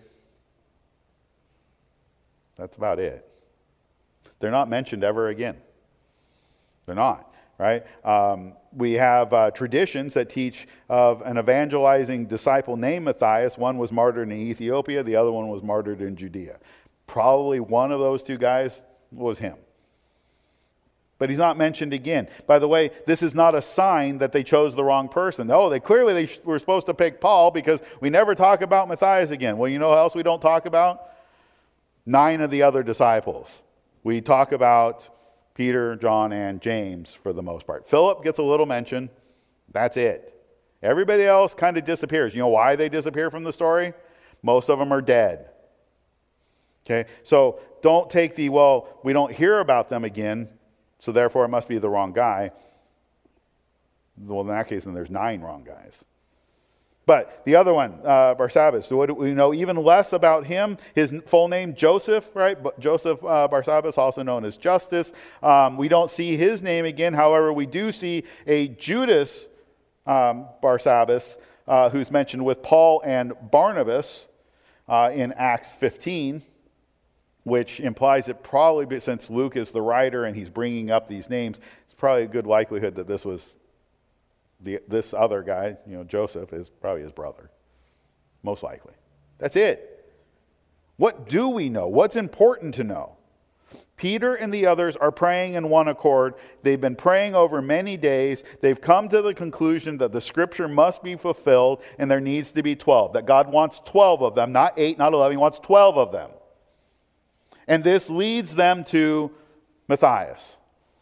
That's about it. They're not mentioned ever again. They're not, right? We have traditions that teach of an evangelizing disciple named Matthias. One was martyred in Ethiopia, the other one was martyred in Judea. Probably one of those two guys was him. But he's not mentioned again. By the way, this is not a sign that they chose the wrong person. Oh, they were supposed to pick Paul because we never talk about Matthias again. Well, you know who else we don't talk about? 9 of the other disciples. We talk about Peter, John, and James for the most part. Philip gets a little mention. That's it. Everybody else kind of disappears. You know why they disappear from the story? Most of them are dead. Okay, so don't take we don't hear about them again, so therefore it must be the wrong guy. Well, in that case, then there's 9 wrong guys. But the other one, Barsabbas, so what do we know even less about him? His full name, Joseph, right? Joseph Barsabbas, also known as Justus. We don't see his name again. However, we do see a Judas Barsabbas who's mentioned with Paul and Barnabas in Acts 15. Which implies that probably, since Luke is the writer and he's bringing up these names, it's probably a good likelihood that this was this other guy, Joseph, is probably his brother. Most likely. That's it. What do we know? What's important to know? Peter and the others are praying in one accord. They've been praying over many days. They've come to the conclusion that the scripture must be fulfilled and there needs to be 12. That God wants 12 of them, not 8, not 11. He wants 12 of them. And this leads them to Matthias.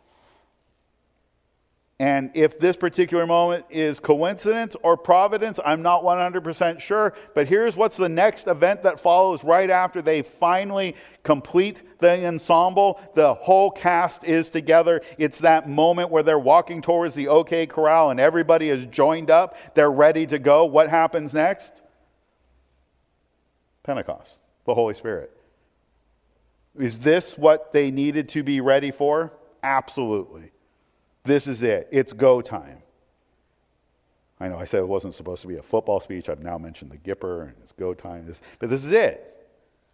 And if this particular moment is coincidence or providence, I'm not 100% sure. But here's what's the next event that follows right after they finally complete the ensemble. The whole cast is together. It's that moment where they're walking towards the OK Corral and everybody is joined up. They're ready to go. What happens next? Pentecost, the Holy Spirit. Is this what they needed to be ready for? Absolutely. This is it. It's go time. I know I said it wasn't supposed to be a football speech. I've now mentioned the Gipper, and it's go time. But this is it.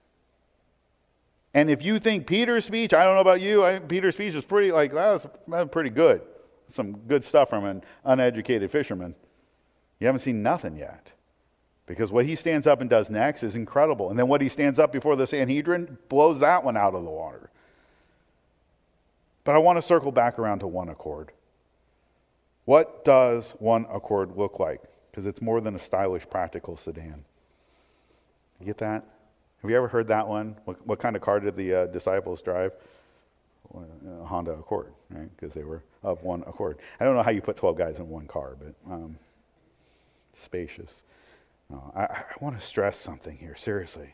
And if you think Peter's speech, I don't know about you, Peter's speech is pretty, that's pretty good. Some good stuff from an uneducated fisherman. You haven't seen nothing yet. Because what he stands up and does next is incredible. And then what he stands up before the Sanhedrin blows that one out of the water. But I want to circle back around to one accord. What does one accord look like? Because it's more than a stylish, practical sedan. You get that? Have you ever heard that one? What kind of car did the disciples drive? A Honda Accord, right? Because they were of one accord. I don't know how you put 12 guys in one car, but spacious. No, I want to stress something here, seriously.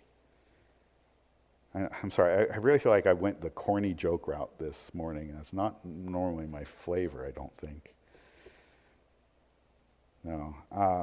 I'm sorry, I really feel like I went the corny joke route this morning, and it's not normally my flavor, I don't think. No.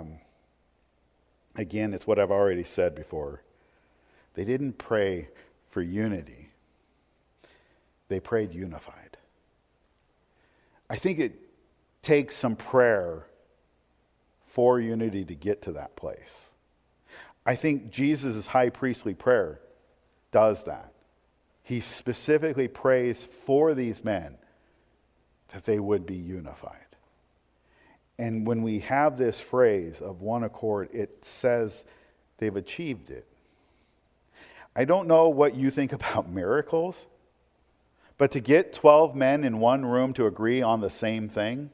Again, it's what I've already said before. They didn't pray for unity. They prayed unified. I think it takes some prayer for unity to get to that place. I think Jesus' high priestly prayer does that. He specifically prays for these men that they would be unified. And when we have this phrase of one accord, it says they've achieved it. I don't know what you think about miracles, but to get 12 men in one room to agree on the same thing,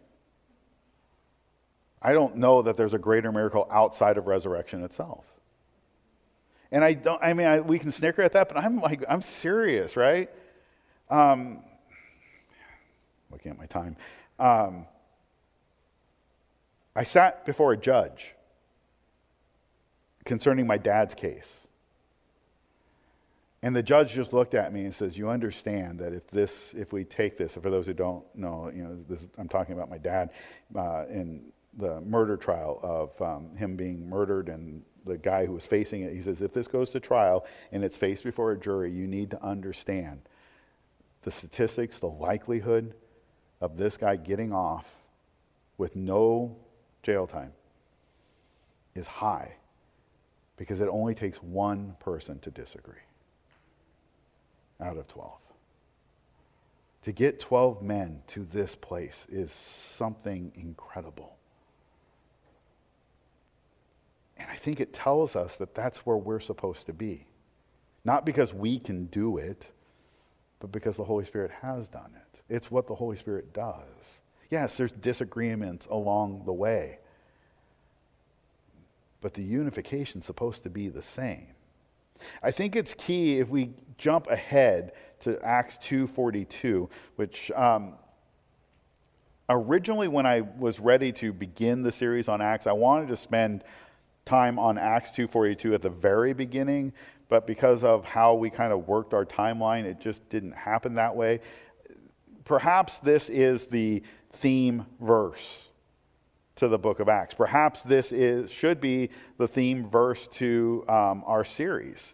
I don't know that there's a greater miracle outside of resurrection itself. And we can snicker at that, but I'm serious, right? Looking at my time. I sat before a judge concerning my dad's case. And the judge just looked at me and says, you understand that if we take this, for those who don't know, I'm talking about my dad in the murder trial of him being murdered and the guy who was facing it, he says, if this goes to trial and it's faced before a jury, you need to understand the statistics, the likelihood of this guy getting off with no jail time is high, because it only takes one person to disagree out of 12. To get 12 men to this place is something incredible. And I think it tells us that that's where we're supposed to be. Not because we can do it, but because the Holy Spirit has done it. It's what the Holy Spirit does. Yes, there's disagreements along the way, but the unification's supposed to be the same. I think it's key if we jump ahead to Acts 2:42, which originally when I was ready to begin the series on Acts, I wanted to spend time on Acts 2:42 at the very beginning, but because of how we kind of worked our timeline, it just didn't happen that way. Perhaps this is the theme verse to the book of Acts. Perhaps this should be the theme verse to our series.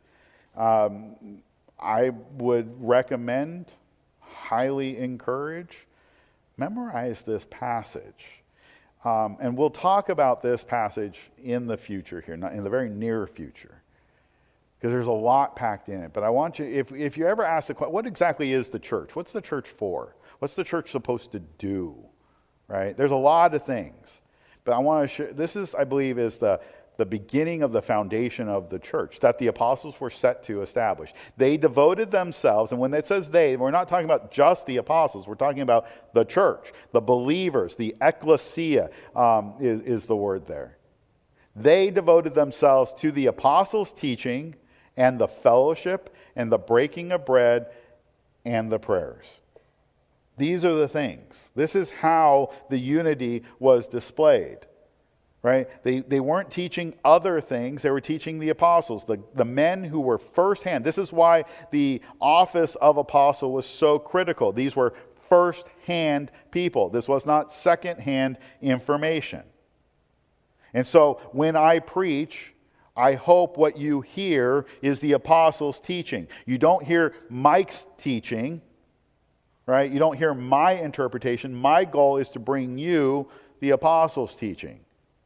I would recommend, highly encourage, memorize this passage. And we'll talk about this passage in the future here, not in the very near future, because there's a lot packed in it. But I want you, if you ever ask the question, what exactly is the church? What's the church for? What's the church supposed to do? Right? There's a lot of things. But I want to share, this is, I believe, is the beginning of the foundation of the church that the apostles were set to establish. They devoted themselves, and when it says they, we're not talking about just the apostles, we're talking about the church, the believers, the ecclesia is the word there. They devoted themselves to the apostles' teaching and the fellowship and the breaking of bread and the prayers. These are the things. This is how the unity was displayed. Right? They weren't teaching other things. They were teaching the apostles, the men who were firsthand. This is why the office of apostle was so critical. These were firsthand people. This was not secondhand information. And so when I preach, I hope what you hear is the apostles' teaching. You don't hear Mike's teaching, right? You don't hear my interpretation. My goal is to bring you the apostles' teaching.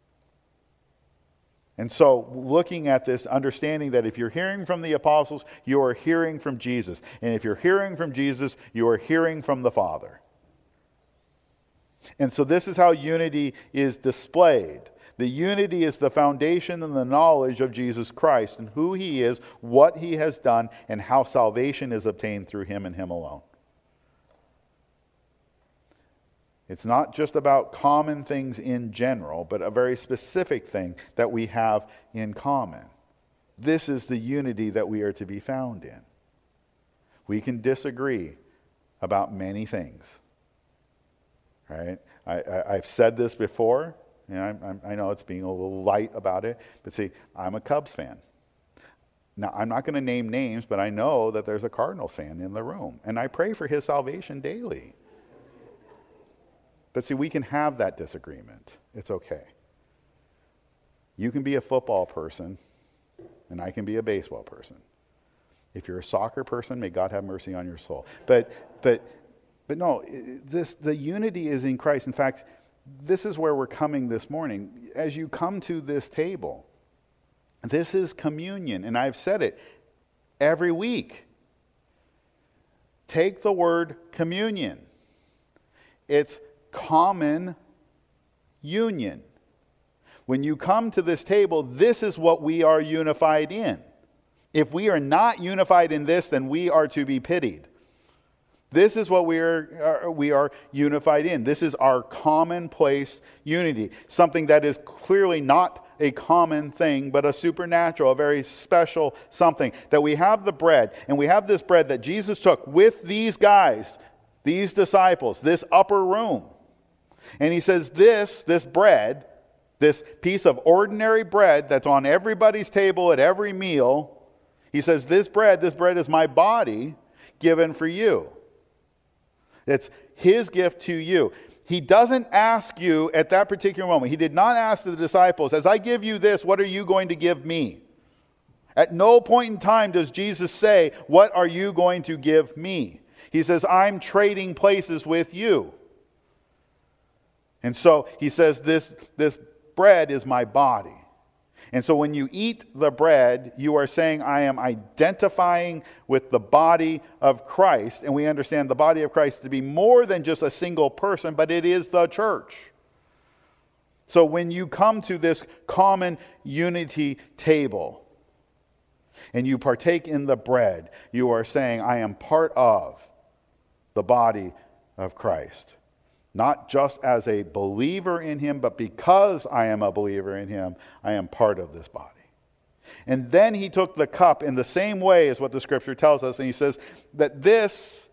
And so looking at this, understanding that if you're hearing from the apostles, you are hearing from Jesus. And if you're hearing from Jesus, you are hearing from the Father. And so this is how unity is displayed. The unity is the foundation and the knowledge of Jesus Christ and who He is, what He has done, and how salvation is obtained through Him and Him alone. It's not just about common things in general, but a very specific thing that we have in common. This is the unity that we are to be found in. We can disagree about many things, right? I've said this before, and I know it's being a little light about it, but see, I'm a Cubs fan. Now, I'm not going to name names, but I know that there's a Cardinals fan in the room, and I pray for his salvation daily. But see, we can have that disagreement. It's okay. You can be a football person, and I can be a baseball person. If you're a soccer person, may God have mercy on your soul. But no, the unity is in Christ. In fact, this is where we're coming this morning. As you come to this table, this is communion, and I've said it every week. Take the word communion. It's common union. When you come to this table, this is what we are unified in. If we are not unified in this, then we are to be pitied. This is what we are unified in. This is our commonplace unity. Something that is clearly not a common thing, but a supernatural, a very special something. That we have the bread, and we have this bread that Jesus took with these guys, these disciples, this upper room. And He says this bread, this piece of ordinary bread that's on everybody's table at every meal, He says this bread is my body given for you. It's His gift to you. He doesn't ask you at that particular moment. He did not ask the disciples, as I give you this, what are you going to give me? At no point in time does Jesus say, what are you going to give me? He says, I'm trading places with you. And so he says, this bread is my body. And so when you eat the bread, you are saying, I am identifying with the body of Christ. And we understand the body of Christ to be more than just a single person, but it is the church. So when you come to this common unity table and you partake in the bread, you are saying, I am part of the body of Christ. Not just as a believer in him, but because I am a believer in him, I am part of this body. And then he took the cup in the same way as what the scripture tells us, and he says that this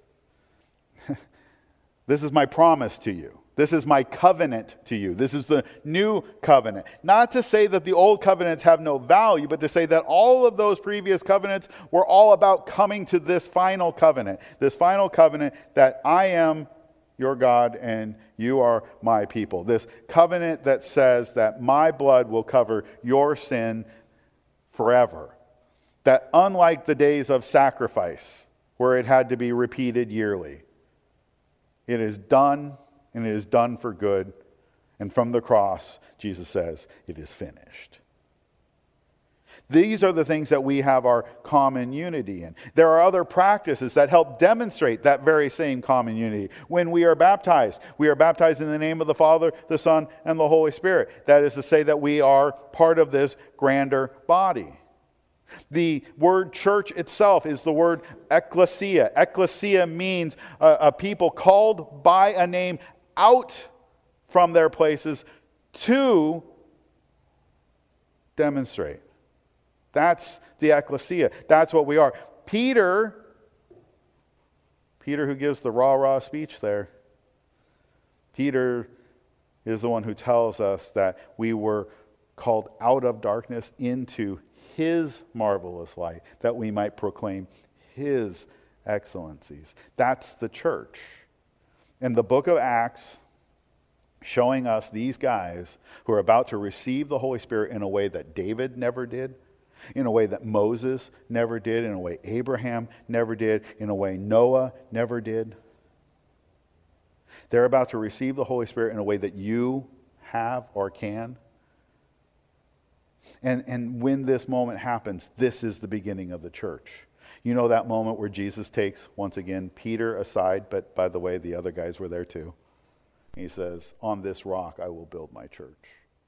is my promise to you. This is my covenant to you. This is the new covenant. Not to say that the old covenants have no value, but to say that all of those previous covenants were all about coming to this final covenant. This final covenant that I am your God and you are my people. This covenant that says that my blood will cover your sin forever. That unlike the days of sacrifice, where it had to be repeated yearly, it is done, and it is done for good. And from the cross, Jesus says, it is finished. These are the things that we have our common unity in. There are other practices that help demonstrate that very same common unity. When we are baptized in the name of the Father, the Son, and the Holy Spirit. That is to say that we are part of this grander body. The word church itself is the word ecclesia. Ecclesia means a people called by a name out from their places to demonstrate. That's the ecclesia. That's what we are. Peter who gives the rah-rah speech there. Peter is the one who tells us that we were called out of darkness into his marvelous light, that we might proclaim his excellencies. That's the church. And the book of Acts, showing us these guys who are about to receive the Holy Spirit in a way that David never did, in a way that Moses never did, in a way Abraham never did, in a way Noah never did. They're about to receive the Holy Spirit in a way that you have or can. And when this moment happens, this is the beginning of the church. You know that moment where Jesus takes, once again, Peter aside, but by the way, the other guys were there too. He says, on this rock I will build my church.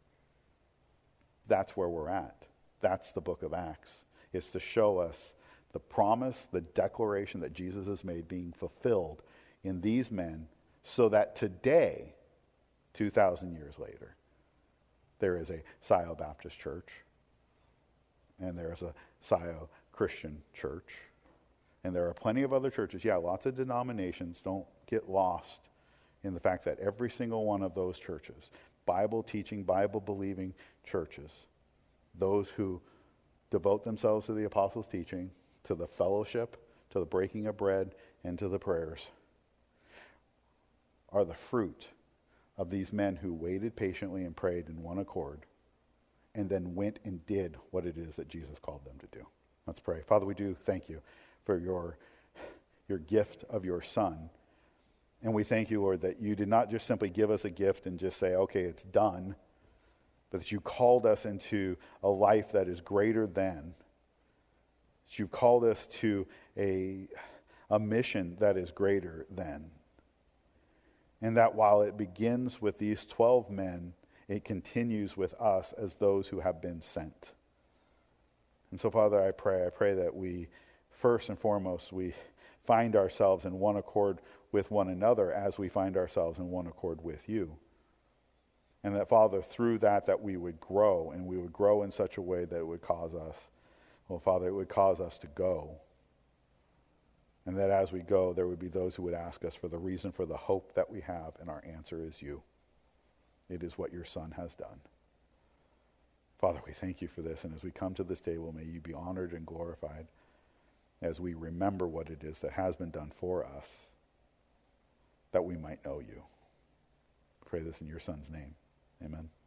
That's where we're at. That's the book of Acts. It's to show us the promise, the declaration that Jesus has made being fulfilled in these men, so that today, 2,000 years later, there is a Scio Baptist church, and there is a Scio Christian church, and there are plenty of other churches. Yeah, lots of denominations. Don't get lost in the fact that every single one of those churches, Bible teaching, Bible believing churches, those who devote themselves to the apostles' teaching, to the fellowship, to the breaking of bread, and to the prayers, are the fruit of these men who waited patiently and prayed in one accord, and then went and did what it is that Jesus called them to do. Let's pray. Father, we do thank you for your gift of your Son. And we thank you, Lord, that you did not just simply give us a gift and just say, okay, it's done, but that you called us into a life that is greater than. That you've called us to a mission that is greater than. And that while it begins with these 12 men, it continues with us as those who have been sent. And so, Father, I pray that we, first and foremost, we find ourselves in one accord with one another as we find ourselves in one accord with you. And that, Father, through that we would grow, and we would grow in such a way that it would cause us, well, Father, it would cause us to go. And that as we go, there would be those who would ask us for the reason for the hope that we have, and our answer is you. It is what your Son has done. Father, we thank you for this, and as we come to this table, may you be honored and glorified as we remember what it is that has been done for us, that we might know you. I pray this in your Son's name. Amen.